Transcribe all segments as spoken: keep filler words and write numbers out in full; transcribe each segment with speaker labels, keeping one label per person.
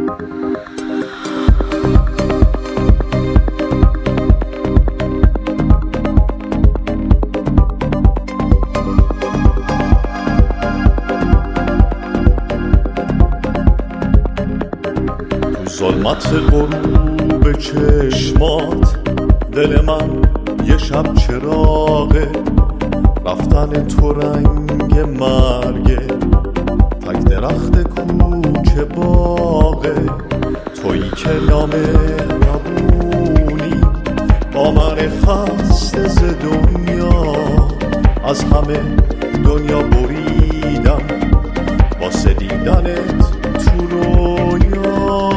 Speaker 1: ظلمت غروب چشمات دل من یه شب چراغه، رفتن تو رنگ مرگه، تک درخت کوچه باغه، تویی که نامهربونی با من خسته ز دنیا، از همه دنیا بریدم واسه دیدنت تو رویا.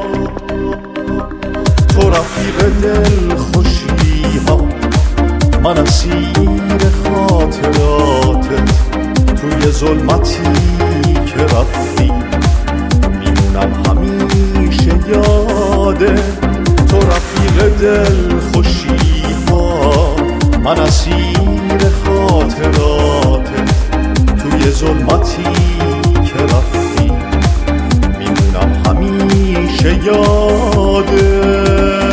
Speaker 1: تو رفیق دل خوشی ها، من اسیر خاطراتت، توی ظلمتی که رفتی میمونم همیشه یاده. تو رفیق دل خوشی ها، من اسیر خاطراتت، توی ظلمتی که رفتی میمونم همیشه یاده.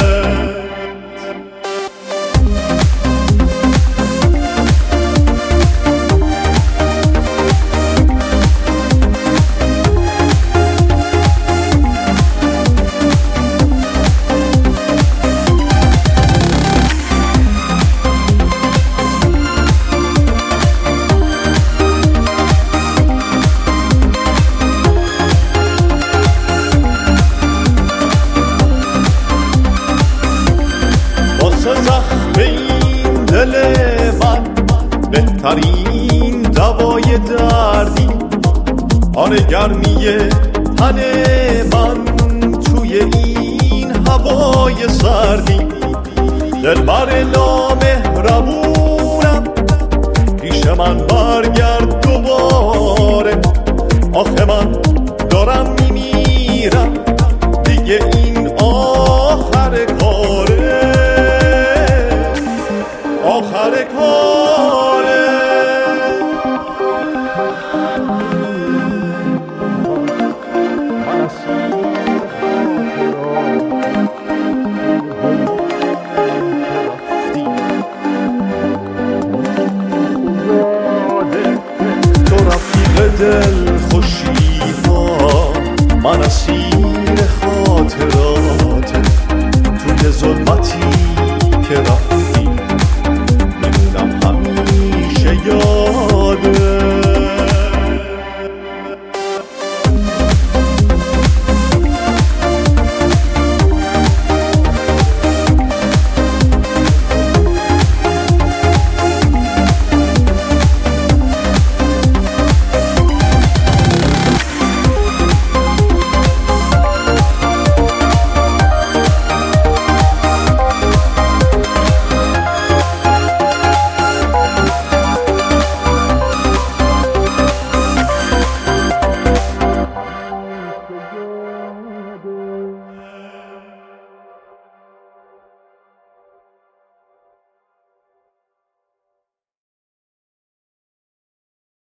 Speaker 1: زخم این دل من بهترین دوای دردی، آن گرمی تن من توی این هوای سردی. دلبر نامهربونم پیش من برگرد دوباره، آخه من دارم میمیرم دیگه، این آخر کاره، آخر کاره. تو رفیق دل خوشی ها، من اسیر